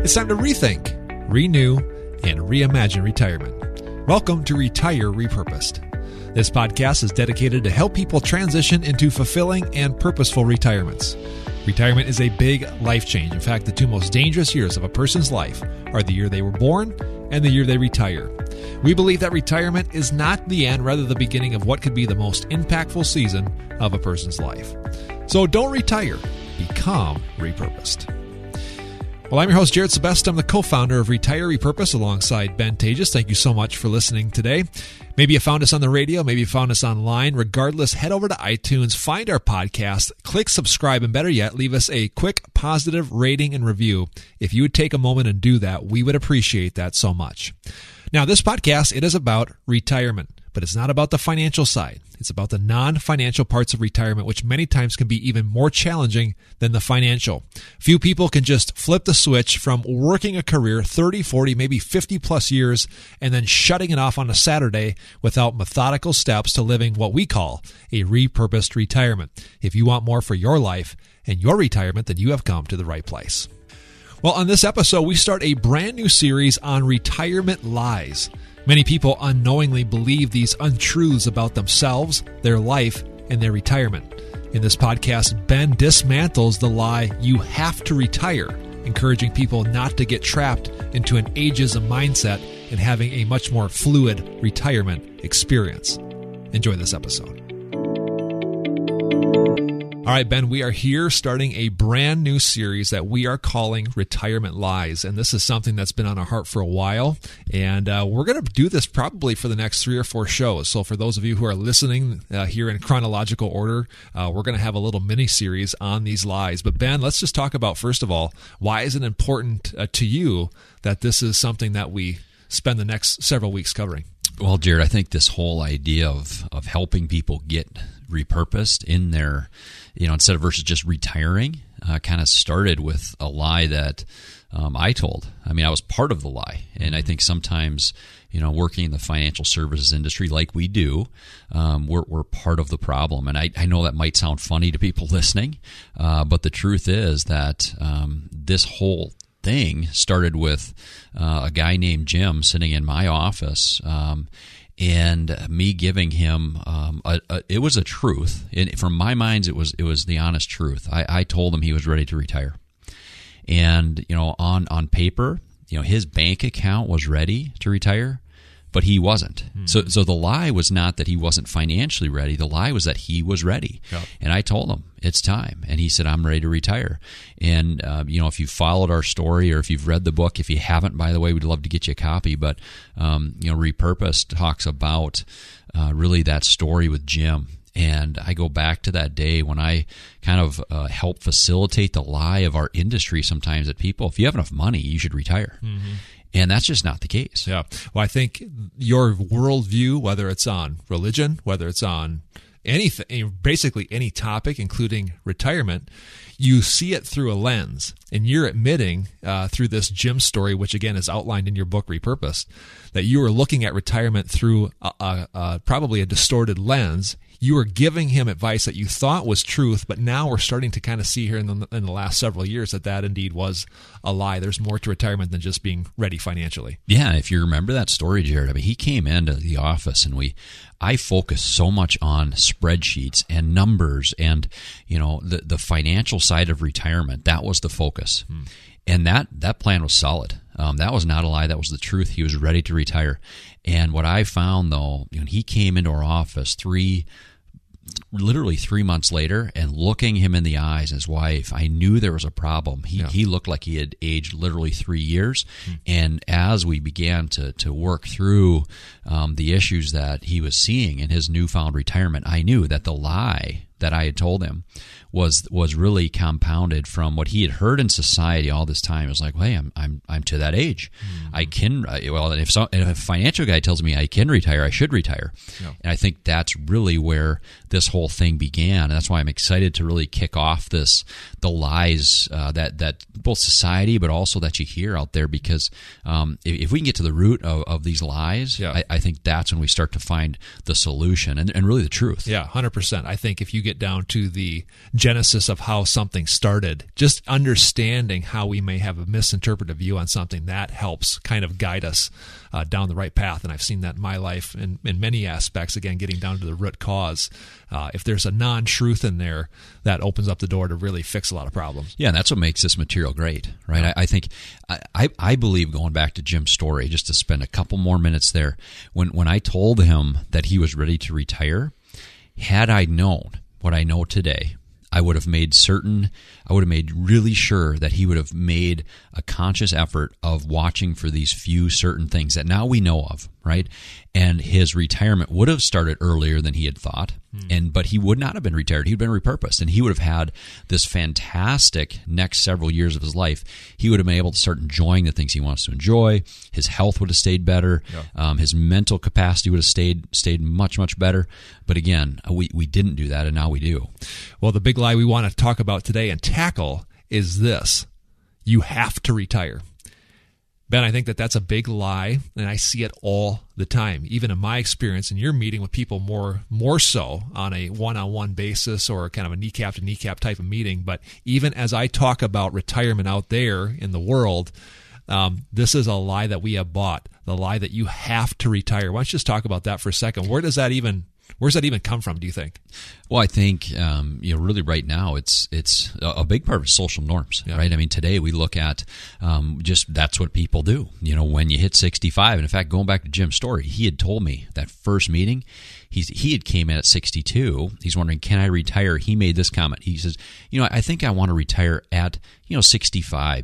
It's time to rethink, renew, and reimagine retirement. Welcome to Retire Repurposed. This podcast is dedicated to help people transition into fulfilling and purposeful retirements. Retirement is a big life change. In fact, the two most dangerous years of a person's life are the year they were born and the year they retire. We believe that retirement is not the end, rather the beginning of what could be the most impactful season of a person's life. So don't retire, become repurposed. Well, I'm your host, Jared Sebest. I'm the co-founder of Retire Repurposed alongside Ben Tejas. Thank you so much for listening today. Maybe you found us on the radio, maybe you found us online. Regardless, head over to iTunes, find our podcast, click subscribe, and better yet, leave us a quick positive rating and review. If you would take a moment and do that, we would appreciate that so much. Now, this podcast, it is about retirement, but it's not about the financial side. It's about the non-financial parts of retirement, which many times can be even more challenging than the financial. Few people can just flip the switch from working a career 30, 40, maybe 50 plus years and then shutting it off on a Saturday without methodical steps to living what we call a repurposed retirement. If you want more for your life and your retirement, then you have come to the right place. Well, on this episode, we start a brand new series on retirement lies. Many people unknowingly believe these untruths about themselves, their life, and their retirement. In this podcast, Ben dismantles the lie, you have to retire, encouraging people not to get trapped into an ageism mindset and having a much more fluid retirement experience. Enjoy this episode. All right, Ben, we are here starting a brand new series that we are calling Retirement Lies. And this is something that's been on our heart for a while. And we're going to do this probably for the next 3 or 4 shows. So for those of you who are listening here in chronological order, we're going to have a little mini series on these lies. But Ben, let's just talk about, first of all, why is it important to you that this is something that we spend the next several weeks covering? Well, Jared, I think this whole idea of helping people get repurposed in their, instead of versus just retiring, kind of started with a lie that I told. I mean, I was part of the lie. And I think sometimes, working in the financial services industry like we do, we're part of the problem. And I know that might sound funny to people listening, but the truth is that this whole thing started with a guy named Jim sitting in my office, and me giving him it was a truth. From my mind, it was the honest truth. I told him he was ready to retire, and on paper, his bank account was ready to retire, but he wasn't. Mm-hmm. So the lie was not that he wasn't financially ready. The lie was that he was ready. Yep. And I told him, it's time. And he said, I'm ready to retire. And, if you've followed our story or if you've read the book, if you haven't, by the way, we'd love to get you a copy. But, Repurposed talks about really that story with Jim. And I go back to that day when I kind of help facilitate the lie of our industry sometimes that people, if you have enough money, you should retire. Mm-hmm. And that's just not the case. Yeah. Well, I think your worldview, whether it's on religion, whether it's on anything, basically any topic, including retirement, you see it through a lens. And you're admitting through this Jim story, which again is outlined in your book, Repurposed, that you are looking at retirement through probably a distorted lens. You were giving him advice that you thought was truth, but now we're starting to kind of see here in the last several years that indeed was a lie. There's more to retirement than just being ready financially. Yeah, if you remember that story, Jared, I mean, he came into the office and I focused so much on spreadsheets and numbers and, the financial side of retirement. That was the focus. And that plan was solid. That was not a lie. That was the truth. He was ready to retire. And what I found, though, he came into our office literally 3 months later, and looking him in the eyes, his wife, I knew there was a problem. He looked like he had aged literally 3 years. And as we began to work through the issues that he was seeing in his newfound retirement, I knew that the lie that I had told him was really compounded from what he had heard in society all this time. It was like, well, hey, I'm to that age. Mm-hmm. I can, if a financial guy tells me I can retire, I should retire. Yeah. And I think that's really where this whole thing began. And that's why I'm excited to really kick off the lies that both society, but also that you hear out there, because if we can get to the root of these lies, I think that's when we start to find the solution and really the truth. Yeah, 100%. I think if you get down to the genesis of how something started, just understanding how we may have a misinterpreted view on something, that helps kind of guide us down the right path. And I've seen that in my life in many aspects, again, getting down to the root cause. If there's a non-truth in there, that opens up the door to really fix a lot of problems. Yeah, and that's what makes this material great, right? I think, I believe, going back to Jim's story, just to spend a couple more minutes there, when I told him that he was ready to retire, had I known what I know today, I would have made really sure that he would have made a conscious effort of watching for these few certain things that now we know of, right? And his retirement would have started earlier than he had thought, but he would not have been retired. He'd been repurposed, and he would have had this fantastic next several years of his life. He would have been able to start enjoying the things he wants to enjoy. His health would have stayed better. Yeah. His mental capacity would have stayed much, much better. But again, we didn't do that, and now we do. Well, the big lie we want to talk about today and tackle is this: you have to retire. Ben, I think that's a big lie, and I see it all the time, even in my experience. And you're meeting with people more so on a one-on-one basis or kind of a kneecap-to-kneecap type of meeting. But even as I talk about retirement out there in the world, this is a lie that we have bought, the lie that you have to retire. Why don't you just talk about that for a second? Where's that even come from, do you think? Well, I think really right now it's a big part of social norms, right? I mean, today we look at just that's what people do. When you hit 65, and in fact, going back to Jim's story, he had told me that first meeting, he had came in at 62. He's wondering, can I retire? He made this comment. He says, I think I want to retire at 65.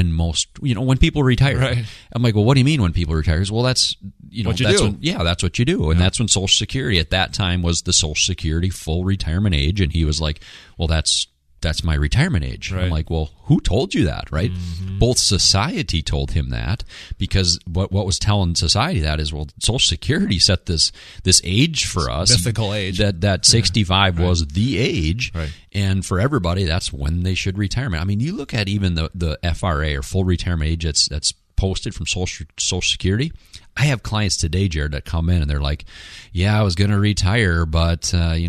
When people retire. Right. I'm like, well, what do you mean when people retire? He says, well, that's what you do. That's what you do, and that's when Social Security at that time was the Social Security full retirement age, and he was like, well, that's my retirement age. Right. I'm like, well, who told you that, right? Mm-hmm. Both society told him that, because what was telling society that is, well, Social Security set this age for us, mythical age, that 65 was the age, right. And for everybody, that's when they should retire. I mean, you look at even the FRA, or full retirement age, that's posted from Social Security. I have clients today, Jared, that come in and they're like, yeah, I was going to retire, but,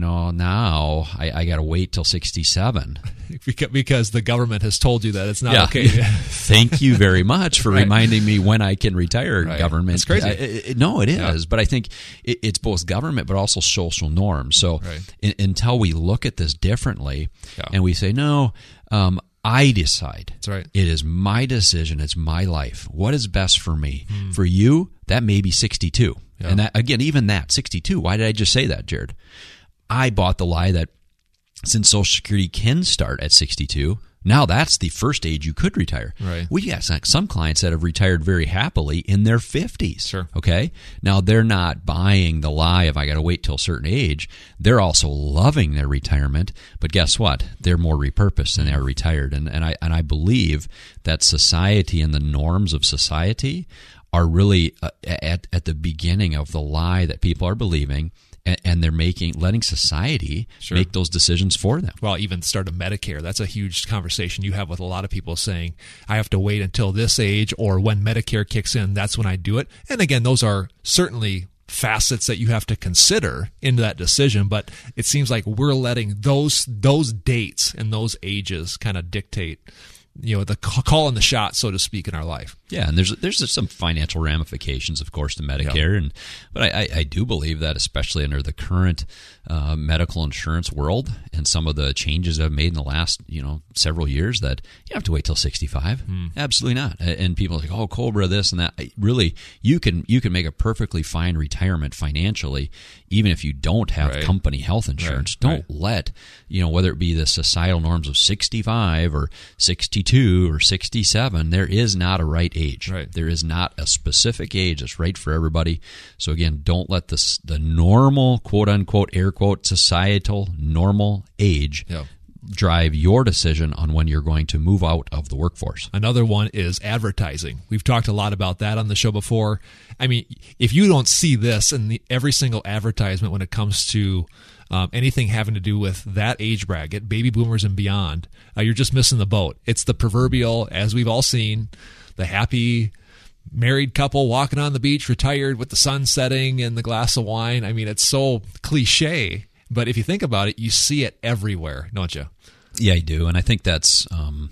now I got to wait till 67. Because the government has told you that it's not okay. Thank you very much for reminding me when I can retire, right. Government. That's crazy. No, it is. But I think it's both government but also social norms. So until we look at this differently and we say, no, I decide. That's right. It is my decision. It's my life. What is best for me? For you, that may be 62. Yeah. And that, again, even that, 62. Why did I just say that, Jared? I bought the lie that since Social Security can start at 62, now that's the first age you could retire. Right. We have some clients that have retired very happily in their 50s. Sure. Okay? Now, they're not buying the lie of I got to wait till a certain age. They're also loving their retirement, but guess what? They're more repurposed than they are retired. And I believe that society and the norms of society are really at the beginning of the lie that people are believing, and they're letting society make those decisions for them. Well, even start of Medicare, that's a huge conversation you have with a lot of people saying, I have to wait until this age, or when Medicare kicks in, that's when I do it. And again, those are certainly facets that you have to consider in that decision, but it seems like we're letting those dates and those ages kind of dictate the call and the shot, so to speak, in our life. Yeah, and there's some financial ramifications, of course, to Medicare, but I do believe that, especially under the current medical insurance world and some of the changes I've made in the last several years, that you have to wait till 65. Absolutely not. And people are like, oh, COBRA, this and that. Really, you can make a perfectly fine retirement financially, even if you don't have company health insurance. Don't let whether it be the societal norms of 65 or 62 or 67. There is not a right age. Right. There is not a specific age that's right for everybody. So again, don't let the normal, quote unquote, air quote, societal normal age drive your decision on when you're going to move out of the workforce. Another one is advertising. We've talked a lot about that on the show before. I mean, if you don't see this in every single advertisement when it comes to anything having to do with that age bracket, baby boomers and beyond, you're just missing the boat. It's the proverbial, as we've all seen, the happy married couple walking on the beach, retired with the sun setting and the glass of wine. I mean, it's so cliche. But if you think about it, you see it everywhere, don't you? Yeah, I do. And I think that's,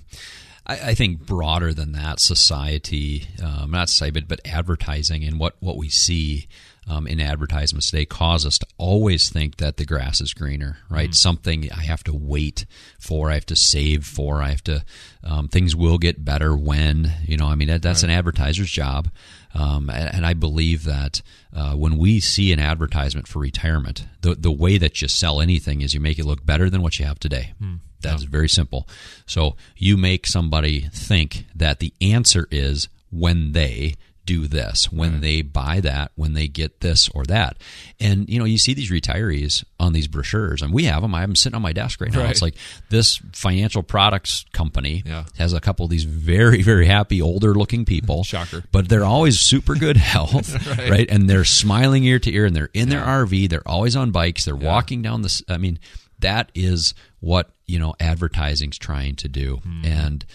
I think broader than that, society, not society, but advertising and what we see in advertisements today cause us to always think that the grass is greener, right? Something I have to wait for, I have to save for, I have to, things will get better when, that's an advertiser's job. And I believe that when we see an advertisement for retirement, the way that you sell anything is you make it look better than what you have today. That's very simple. So you make somebody think that the answer is when they do this, when they buy that, when they get this or that. And, you see these retirees on these brochures, and we have them. I have them sitting on my desk right now. Right. It's like this financial products company has a couple of these very, very happy, older-looking people. Shocker. But they're always super good health, right? And they're smiling ear to ear, and they're in their RV. They're always on bikes. They're walking down the... that is what advertising's trying to do. And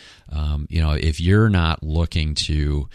if you're not looking to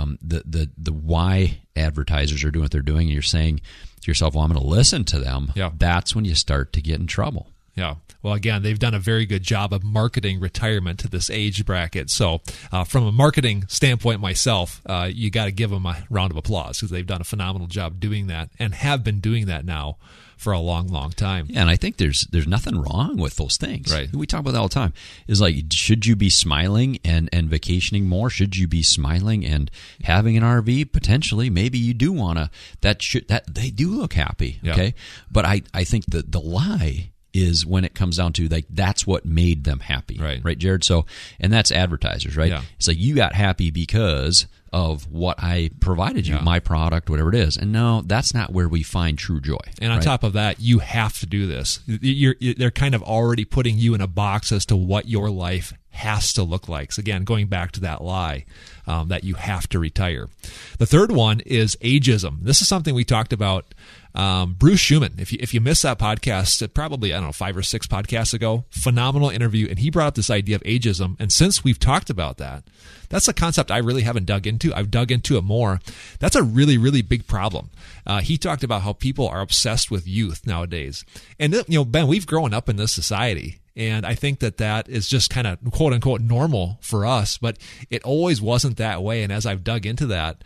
the why advertisers are doing what they're doing, and you're saying to yourself, well, I'm going to listen to them, that's when you start to get in trouble. Yeah. Well, again, they've done a very good job of marketing retirement to this age bracket. So from a marketing standpoint myself, you got to give them a round of applause because they've done a phenomenal job doing that and have been doing that now for a long, long time. Yeah, and I think there's nothing wrong with those things. Right. We talk about that all the time. Is like, should you be smiling and vacationing more? Should you be smiling and having an RV? Potentially, maybe you do want to. That they do look happy. Yeah. Okay, but I think that the lie is when it comes down to, like, that's what made them happy. Right, Jared? So, and that's advertisers, right? Yeah. It's like, you got happy because of what I provided you, my product, whatever it is. And no, that's not where we find true joy. And on top of that, you have to do this. They're kind of already putting you in a box as to what your life has to look like. So again, going back to that lie that you have to retire. The third one is ageism. This is something we talked about. Bruce Schumann, if you missed that podcast, probably, 5 or 6 podcasts ago, phenomenal interview, and he brought up this idea of ageism. And since we've talked about that, that's a concept I really haven't dug into. I've dug into it more. That's a really, really big problem. He talked about how people are obsessed with youth nowadays. And, Ben, we've grown up in this society. And I think that is just kind of quote unquote normal for us, but it always wasn't that way. And as I've dug into that,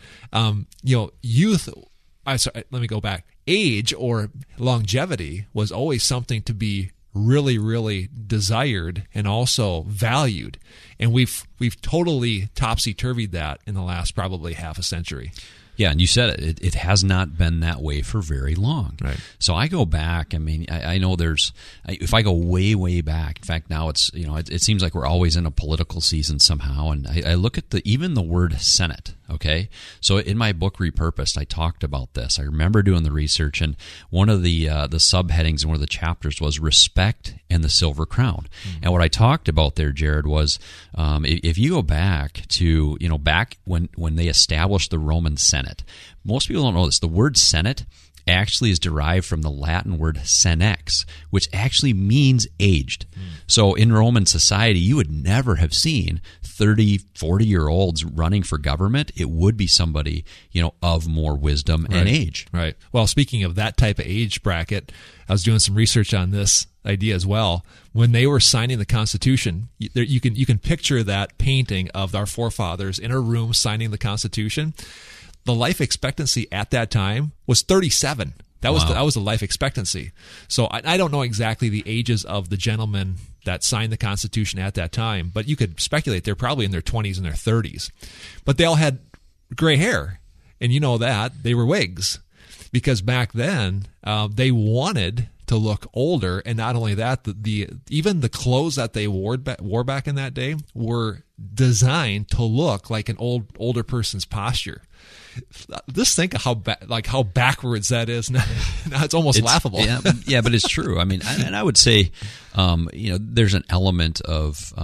youth, let me go back. Age or longevity was always something to be really, really desired and also valued. And we've totally topsy-turvied that in the last probably half a century. Yeah, and you said it. It has not been that way for very long. Right. So I go back. I know if I go way, way back. In fact, now it's it seems like we're always in a political season somehow. And I look at even the word Senate. Okay, so in my book Repurposed, I talked about this. I remember doing the research, and one of the subheadings in one of the chapters was respect and the silver crown. And what I talked about there, Jared, was if you go back to back when they established the Roman Senate. Most people don't know this. The word Senate actually is derived from the Latin word senex, which actually means aged. So in Roman society, you would never have seen 30, 40-year-olds running for government. It would be somebody, of more wisdom and age. Right. Well, speaking of that type of age bracket, I was doing some research on this idea as well. When they were signing the Constitution, you can picture that painting of our forefathers in a room signing the Constitution. The life expectancy at that time was 37. That was the life expectancy. So I don't know exactly the ages of the gentlemen that signed the Constitution at that time, but you could speculate they're probably in their 20s and their 30s. But they all had gray hair, and that they were Whigs, because back then they wanted to look older, and not only that, even the clothes that they wore back in that day were designed to look like an older person's posture. Just think of how backwards that is now. It's almost laughable. Yeah, but it's true. And I would say, there's an element of,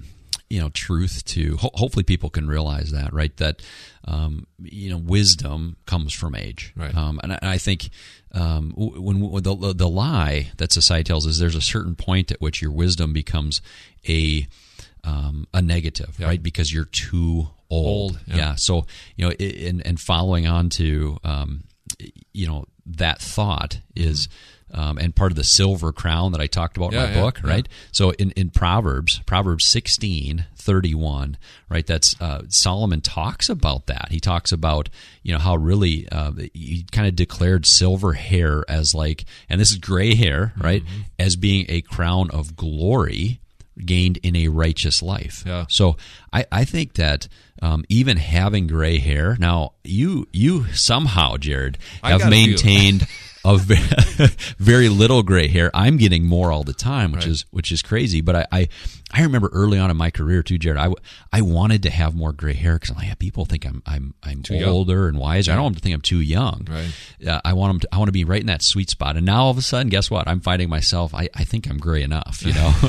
truth to. Hopefully, people can realize that, right? That, wisdom comes from age, right? And I think when the lie that society tells us, there's a certain point at which your wisdom becomes a negative, right? Because you're too old. Yeah. So, and following on to, that thought is, and part of the silver crown that I talked about in my book, right? So in Proverbs 16:31, right? That's Solomon talks about that. He talks about how really he kind of declared silver hair as and this is gray hair, right? Mm-hmm. As being a crown of glory gained in a righteous life. Yeah. So I think that even having gray hair, now you somehow, Jared, have maintained a very little gray hair. I'm getting more all the time, which is crazy. But I remember early on in my career too, Jared. I wanted to have more gray hair because I'm like, people think I'm older and wiser. I don't want them to think I'm too young. Right. I want to be right in that sweet spot. And now all of a sudden, guess what? I'm finding myself. I think I'm gray enough.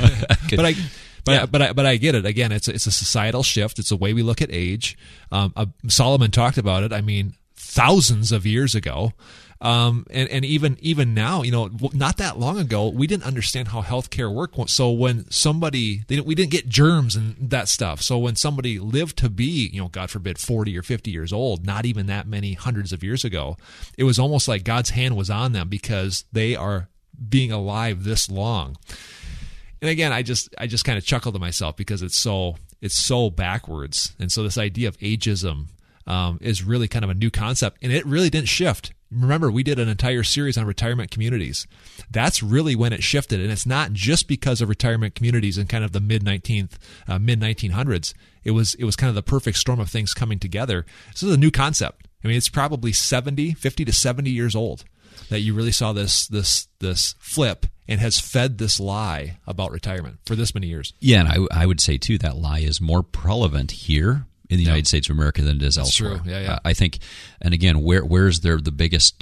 But I get it. Again, it's a societal shift. It's the way we look at age. Solomon talked about it. I mean, thousands of years ago. And even now, not that long ago, we didn't understand how healthcare worked. So when we didn't get germs and that stuff. So when somebody lived to be, God forbid, 40 or 50 years old, not even that many hundreds of years ago, it was almost like God's hand was on them because they are being alive this long. And again, I just kind of chuckle to myself because it's so backwards. And so this idea of ageism is really kind of a new concept, and it really didn't shift. Remember, we did an entire series on retirement communities. That's really when it shifted, and it's not just because of retirement communities in kind of the mid-1900s. It was kind of the perfect storm of things coming together. This is a new concept. I mean, it's probably 50 to 70 years old that you really saw this flip and has fed this lie about retirement for this many years. Yeah, and I would say, too, that lie is more prevalent here in the United States of America than it is elsewhere. True. Yeah. I think, and again, where's there the biggest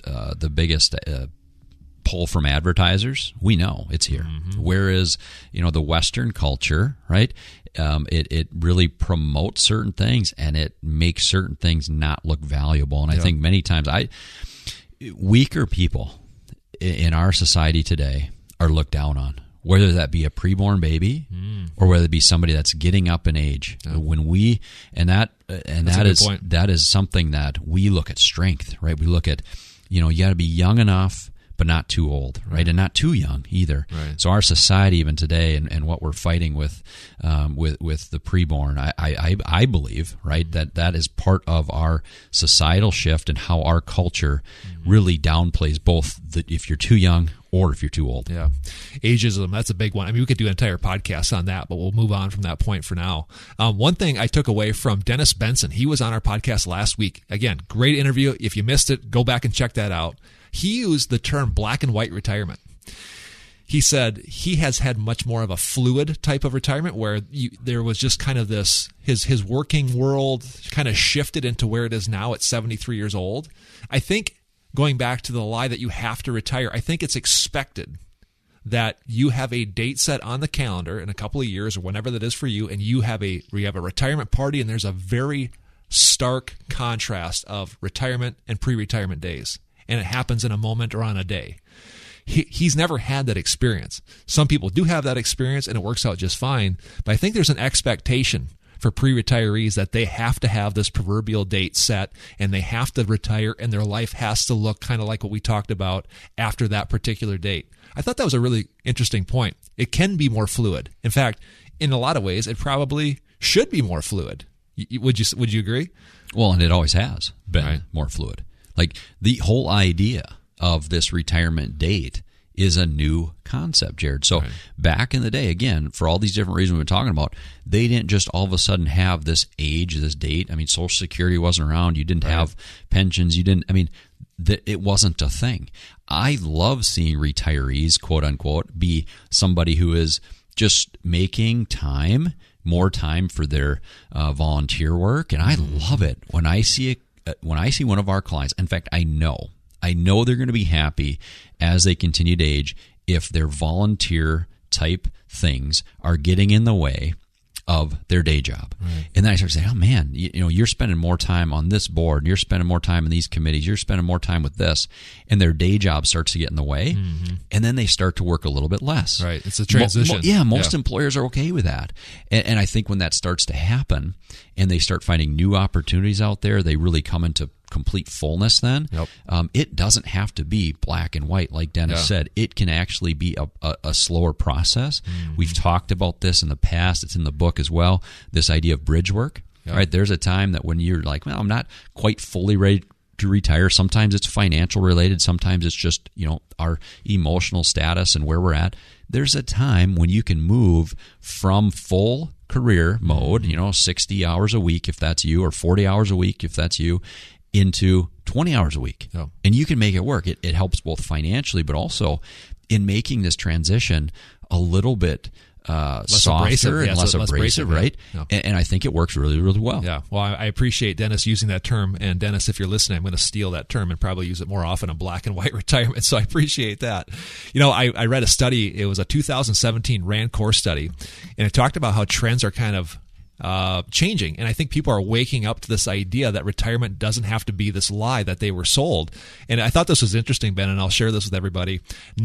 pull from advertisers? We know it's here. Mm-hmm. Whereas the Western culture, right? It really promotes certain things and it makes certain things not look valuable. And I think many times weaker people in our society today are looked down on. Whether that be a preborn baby or whether it be somebody that's getting up in age, that is something that we look at strength, right? We look at, you got to be young enough, but not too old, right? And not too young either. Right. So our society, even today, and what we're fighting with the preborn, I believe, right, that is part of our societal shift and how our culture really downplays both if you're too young or if you're too old. Yeah. Ageism, that's a big one. I mean, we could do an entire podcast on that, but we'll move on from that point for now. One thing I took away from Dennis Benson, he was on our podcast last week. Again, great interview. If you missed it, go back and check that out. He used the term black and white retirement. He said he has had much more of a fluid type of retirement where there was just kind of this, his working world kind of shifted into where it is now at 73 years old. I think going back to the lie that you have to retire, I think it's expected that you have a date set on the calendar in a couple of years or whenever that is for you, and you have a retirement party, and there's a very stark contrast of retirement and pre-retirement days. And it happens in a moment or on a day. He's never had that experience. Some people do have that experience and it works out just fine, but I think there's an expectation for pre-retirees that they have to have this proverbial date set and they have to retire and their life has to look kind of like what we talked about after that particular date. I thought that was a really interesting point. It can be more fluid. In fact, in a lot of ways, it probably should be more fluid. Would you agree? Well, and it always has been more fluid. Like the whole idea of this retirement date is a new concept, Jared. So back in the day, again, for all these different reasons we've been talking about, they didn't just all of a sudden have this age, this date. I mean, Social Security wasn't around. You didn't have pensions. It wasn't a thing. I love seeing retirees, quote unquote, be somebody who is just making more time for their volunteer work. And I love it when I see one of our clients. In fact, I know they're going to be happy as they continue to age if their volunteer type things are getting in the way of their day job. Right. And then I start saying, oh man, you're spending more time on this board, and you're spending more time in these committees, you're spending more time with this, and their day job starts to get in the way, and then they start to work a little bit less. Right, it's a transition. Most employers are okay with that. And I think when that starts to happen, and they start finding new opportunities out there, they really come into complete fullness then. Yep. It doesn't have to be black and white, like Dennis said. It can actually be a slower process. Mm-hmm. We've talked about this in the past. It's in the book as well, this idea of bridge work. Yep. Right? There's a time that when you're like, well, I'm not quite fully ready to retire. Sometimes it's financial related. Sometimes it's just, our emotional status and where we're at. There's a time when you can move from full career mode, 60 hours a week if that's you, or 40 hours a week if that's you, into 20 hours a week. Oh. And you can make it work. It helps both financially, but also in making this transition a little bit softer and less abrasive, right? Yeah. And I think it works really, really well. Yeah. Well, I appreciate Dennis using that term. And Dennis, if you're listening, I'm going to steal that term and probably use it more often in black and white retirement. So I appreciate that. I read a study. It was a 2017 Rand Corp study, and it talked about how trends are kind of changing. And I think people are waking up to this idea that retirement doesn't have to be this lie that they were sold. And I thought this was interesting, Ben, and I'll share this with everybody.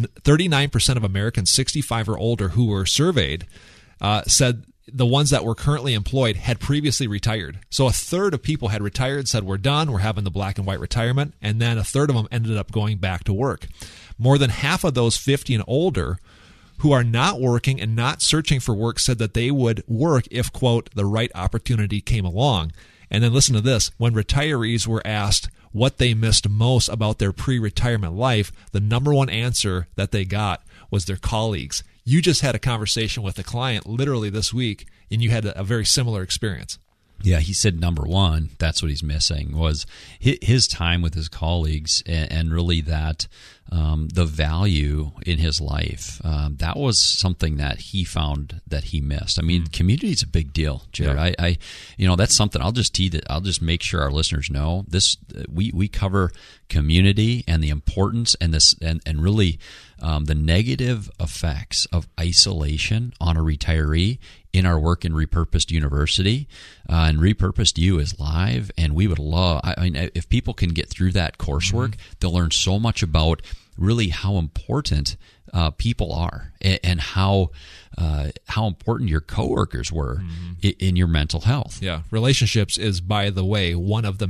39% of Americans 65 or older who were surveyed said the ones that were currently employed had previously retired. So a third of people had retired, said we're done, we're having the black and white retirement, and then a third of them ended up going back to work. More than half of those 50 and older who are not working and not searching for work said that they would work if, quote, the right opportunity came along. And then listen to this. When retirees were asked what they missed most about their pre-retirement life, the number one answer that they got was their colleagues. You just had a conversation with a client literally this week, and you had a very similar experience. Yeah, he said number one, that's what he's missing, was his time with his colleagues and really that the value in his life. That was something that he found that he missed. I mean, community is a big deal, Jared. Yeah. That's something I'll just make sure our listeners know. This we cover community and the importance and this and really the negative effects of isolation on a retiree in our work in Repurposed University. And Repurposed U is live, and we would love, if people can get through that coursework, they'll learn so much about really how important people are and how important your coworkers were in your mental health. Yeah, relationships is, by the way, one of the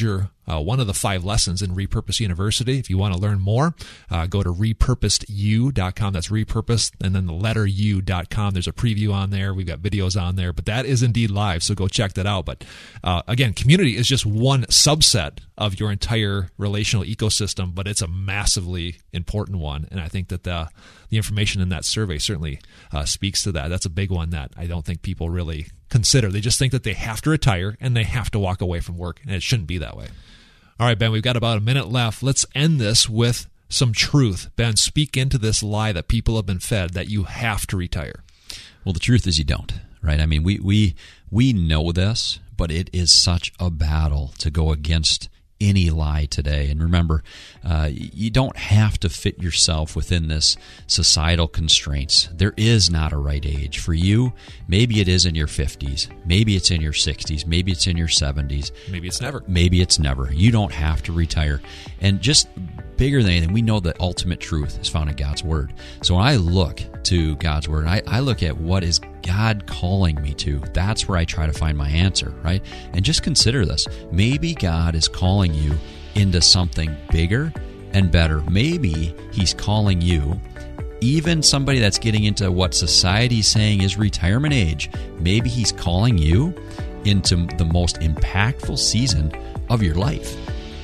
5 lessons in Repurposed University. If you want to learn more, go to repurposedu.com. That's repurposed, and then the letter u.com. There's a preview on there. We've got videos on there, but that is indeed live, so go check that out. But again, community is just one subset of your entire relational ecosystem, but it's a massively important one, and I think that the information in that survey certainly speaks to that. That's a big one that I don't think people really consider. They just think that they have to retire and they have to walk away from work, and it shouldn't be that way. All right, Ben, we've got about a minute left. Let's end this with some truth. Ben, speak into this lie that people have been fed that you have to retire. Well, the truth is you don't, right? I mean, we know this, but it is such a battle to go against any lie today. And remember, you don't have to fit yourself within this societal constraints. There is not a right age. For you, maybe it is in your 50s. Maybe it's in your 60s. Maybe it's in your 70s. Maybe it's never. Maybe it's never. You don't have to retire. And just bigger than anything, we know the ultimate truth is found in God's Word. So when I look to God's Word, I look at what is God calling me to. That's where I try to find my answer, right? And just consider this. Maybe God is calling you into something bigger and better. Maybe He's calling you, even somebody that's getting into what society's saying is retirement age, maybe He's calling you into the most impactful season of your life.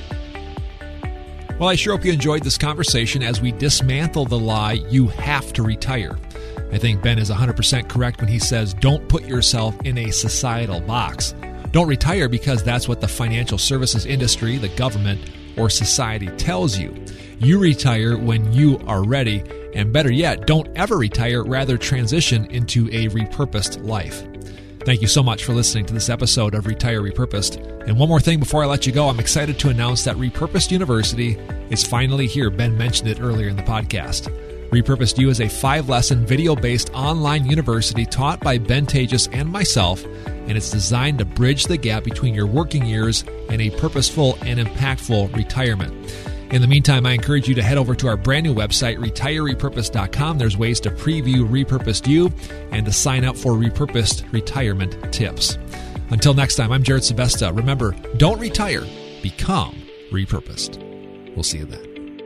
Well, I sure hope you enjoyed this conversation as we dismantle the lie, you have to retire. I think Ben is 100% correct when he says, don't put yourself in a societal box. Don't retire because that's what the financial services industry, the government, or society tells you. You retire when you are ready, and better yet, don't ever retire, rather transition into a repurposed life. Thank you so much for listening to this episode of Retire Repurposed. And one more thing before I let you go, I'm excited to announce that Repurposed University is finally here. Ben mentioned it earlier in the podcast. Repurposed U is a 5-lesson video-based online university taught by Ben Tejas and myself, and it's designed to bridge the gap between your working years and a purposeful and impactful retirement. In the meantime, I encourage you to head over to our brand new website, retirerepurposed.com. There's ways to preview Repurposed U and to sign up for Repurposed retirement tips. Until next time, I'm Jared Sebesta. Remember, don't retire, become Repurposed. We'll see you then.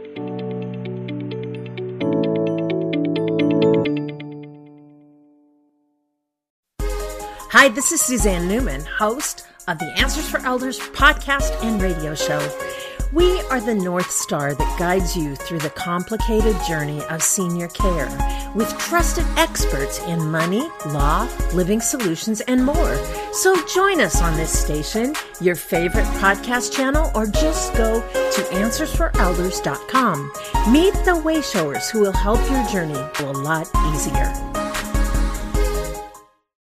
Hi, this is Suzanne Newman, host of the Answers for Elders podcast and radio show. We are the North Star that guides you through the complicated journey of senior care with trusted experts in money, law, living solutions, and more. So join us on this station, your favorite podcast channel, or just go to AnswersForElders.com. Meet the Wayshowers who will help your journey go a lot easier.